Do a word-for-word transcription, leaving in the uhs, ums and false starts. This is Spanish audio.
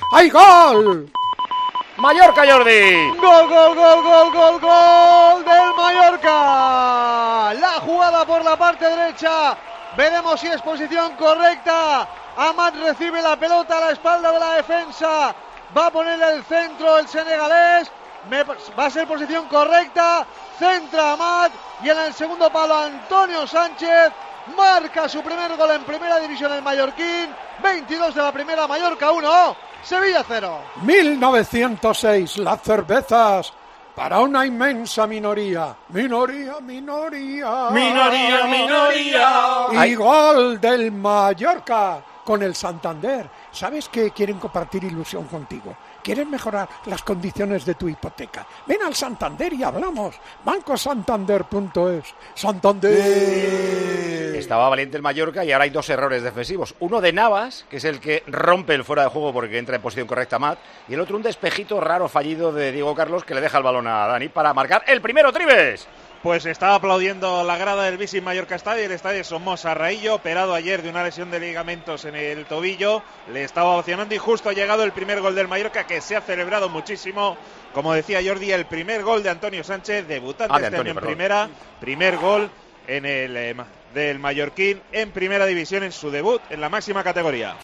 ¡Hay gol! Mallorca, Jordi. Gol, gol, gol, gol, gol, gol del Mallorca. La jugada por la parte derecha. Veremos si es posición correcta. Amat recibe la pelota a la espalda de la defensa. Va a poner el centro el senegalés. Me, va a ser posición correcta. Centra Amat. Y en el segundo palo Antonio Sánchez. Marca su primer gol en primera división el mallorquín. veintidós de la primera, Mallorca uno, Sevilla cero. mil novecientos seis, las cervezas para una inmensa minoría. Minoría, minoría. Minoría, minoría. Y Ay. gol del Mallorca con el Santander. ¿Sabes que quieren compartir ilusión contigo? ¿Quieren mejorar las condiciones de tu hipoteca? Ven al Santander y hablamos. banco santander punto es. Santander. Estaba valiente el Mallorca y ahora hay dos errores defensivos. Uno de Navas, que es el que rompe el fuera de juego porque entra en posición correcta Mat, y el otro un despejito raro fallido de Diego Carlos que le deja el balón a Dani para marcar el primero. Tribes. Pues estaba aplaudiendo la grada del Visit Mallorca Estadio, el estadio Somoza Raillo, operado ayer de una lesión de ligamentos en el tobillo, le estaba ovacionando y justo ha llegado el primer gol del Mallorca, que se ha celebrado muchísimo. Como decía Jordi, el primer gol de Antonio Sánchez, debutante ah, de este Antonio, año en perdón. primera, primer gol en el eh, del mallorquín en primera división en su debut en la máxima categoría.